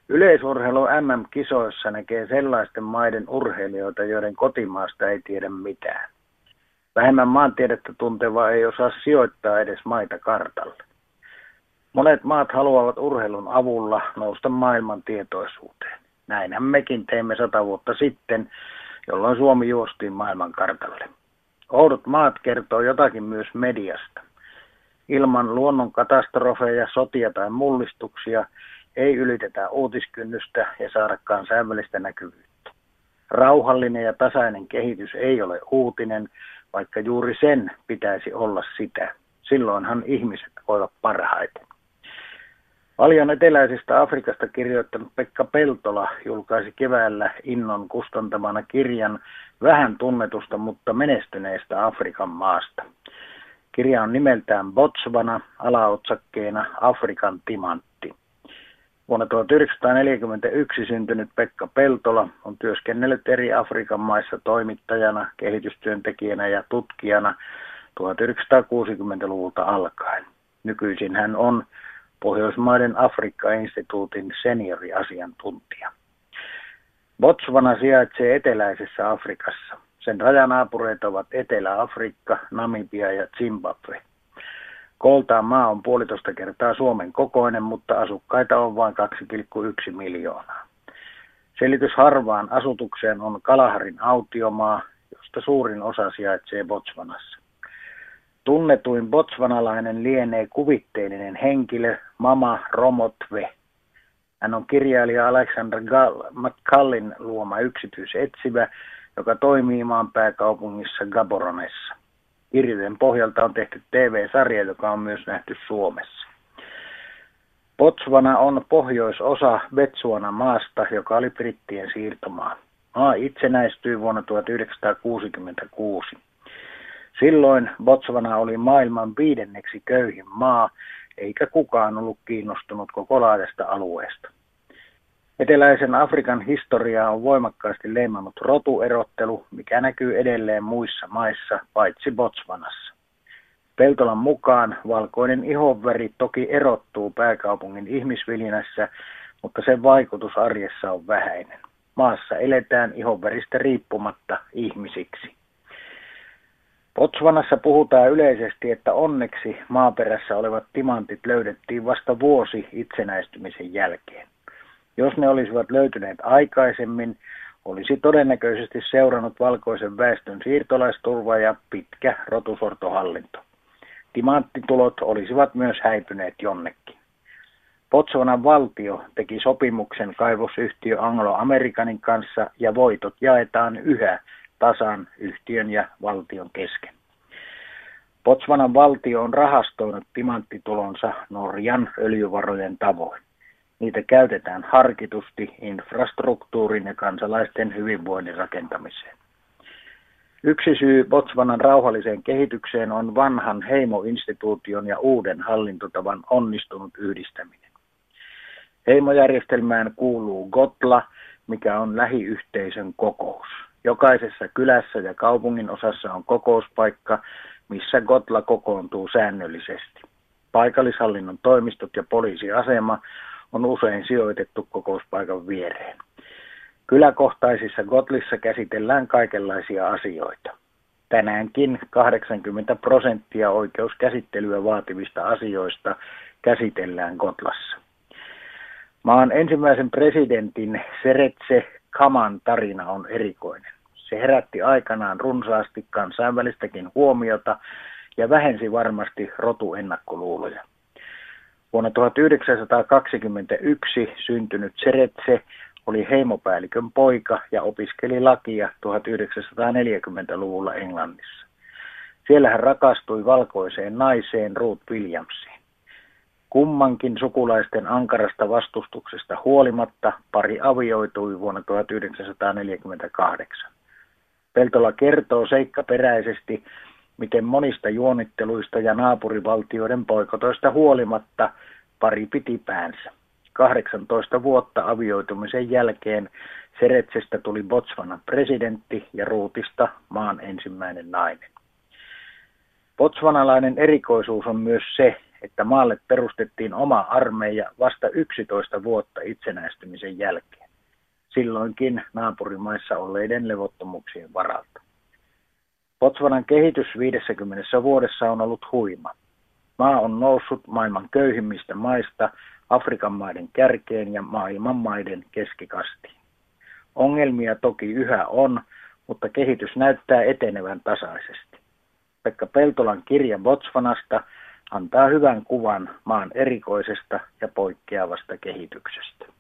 Yleisurheilu MM-kisoissa näkee sellaisten maiden urheilijoita, joiden kotimaasta ei tiedä mitään. Vähemmän maantiedettä tunteva ei osaa sijoittaa edes maita kartalle. Monet maat haluavat urheilun avulla nousta maailman tietoisuuteen. Näinhän mekin teimme 100 vuotta sitten, jolloin Suomi juostiin maailman kartalle. Oudot maat kertoo jotakin myös mediasta. Ilman luonnon katastrofeja, sotia tai mullistuksia ei ylitetä uutiskynnystä ja saada kansainvälistä näkyvyyttä. Rauhallinen ja tasainen kehitys ei ole uutinen, vaikka juuri sen pitäisi olla sitä. Silloinhan ihmiset voivat parhaiten. Paljon eteläisestä Afrikasta kirjoittanut Pekka Peltola julkaisi keväällä Innon kustantamana kirjan vähän tunnetusta, mutta menestyneestä Afrikan maasta. Kirja on nimeltään Botswana, alaotsakkeena Afrikan timantti. Vuonna 1941 syntynyt Pekka Peltola on työskennellyt eri Afrikan maissa toimittajana, kehitystyöntekijänä ja tutkijana 1960-luvulta alkaen. Nykyisin hän on Pohjoismaiden Afrikka-instituutin senioriasiantuntija. Botswana sijaitsee eteläisessä Afrikassa. Sen rajanaapureita ovat Etelä-Afrikka, Namibia ja Zimbabwe. Kooltaan maa on 1,5 kertaa Suomen kokoinen, mutta asukkaita on vain 2,1 miljoonaa. Selitys harvaan asutukseen on Kalaharin autiomaa, josta suurin osa sijaitsee Botswanassa. Tunnetuin botswanalainen lienee kuvitteellinen henkilö Mama Romotwe. Hän on kirjailija Alexander McCallin luoma yksityisetsivä, joka toimii maan pääkaupungissa Gaboronessa. Kirjojen pohjalta on tehty TV-sarja, joka on myös nähty Suomessa. Botswana on pohjoisosa Betsuanan maasta, joka oli brittien siirtomaa. Maa itsenäistyi vuonna 1966. Silloin Botswana oli maailman 5. köyhin maa, eikä kukaan ollut kiinnostunut koko laajasta alueesta. Eteläisen Afrikan historiaa on voimakkaasti leimannut rotuerottelu, mikä näkyy edelleen muissa maissa, paitsi Botswanassa. Peltolan mukaan valkoinen ihonväri toki erottuu pääkaupungin ihmisvilinässä, mutta sen vaikutus arjessa on vähäinen. Maassa eletään ihonväristä riippumatta ihmisiksi. Botswanassa puhutaan yleisesti, että onneksi maaperässä olevat timantit löydettiin vasta vuosi itsenäistymisen jälkeen. Jos ne olisivat löytyneet aikaisemmin, olisi todennäköisesti seurannut valkoisen väestön siirtolaisturva ja pitkä rotusortohallinto. Timanttitulot olisivat myös häipyneet jonnekin. Botswanan valtio teki sopimuksen kaivosyhtiö Anglo-Americanin kanssa ja voitot jaetaan yhä tasan yhtiön ja valtion kesken. Botswanan valtio on rahastoinut timanttitulonsa Norjan öljyvarojen tavoin. Niitä käytetään harkitusti infrastruktuurin ja kansalaisten hyvinvoinnin rakentamiseen. Yksi syy Botswanan rauhalliseen kehitykseen on vanhan heimoinstituution ja uuden hallintotavan onnistunut yhdistäminen. Heimojärjestelmään kuuluu Gotla, mikä on lähiyhteisön kokous. Jokaisessa kylässä ja kaupungin osassa on kokouspaikka, missä Gotla kokoontuu säännöllisesti. Paikallishallinnon toimistot ja poliisiasema on usein sijoitettu kokouspaikan viereen. Kyläkohtaisissa Gotlissa käsitellään kaikenlaisia asioita. Tänäänkin 80% oikeuskäsittelyä vaativista asioista käsitellään Gotlassa. Maan ensimmäisen presidentin Seretse Khaman tarina on erikoinen. Se herätti aikanaan runsaasti kansainvälistäkin huomiota ja vähensi varmasti rotuennakkoluuloja. Vuonna 1921 syntynyt Seretse oli heimopäällikön poika ja opiskeli lakia 1940-luvulla Englannissa. Siellä hän rakastui valkoiseen naiseen Ruth Williamsiin. Kummankin sukulaisten ankarasta vastustuksesta huolimatta pari avioitui vuonna 1948. Peltola kertoo seikkaperäisesti, miten monista juonitteluista ja naapurivaltioiden boikotoista huolimatta pari piti päänsä. 18 vuotta avioitumisen jälkeen Seretsestä tuli Botswanan presidentti ja Ruutista maan ensimmäinen nainen. Botswanalainen erikoisuus on myös se, että maalle perustettiin oma armeija vasta 11 vuotta itsenäistymisen jälkeen, silloinkin naapurimaissa olleiden levottomuuksien varalta. Botswanan kehitys 50 vuodessa on ollut huima. Maa on noussut maailman köyhimmistä maista Afrikan maiden kärkeen ja maailman maiden keskikastiin. Ongelmia toki yhä on, mutta kehitys näyttää etenevän tasaisesti. Pekka Peltolan kirja Botswanasta antaa hyvän kuvan maan erikoisesta ja poikkeavasta kehityksestä.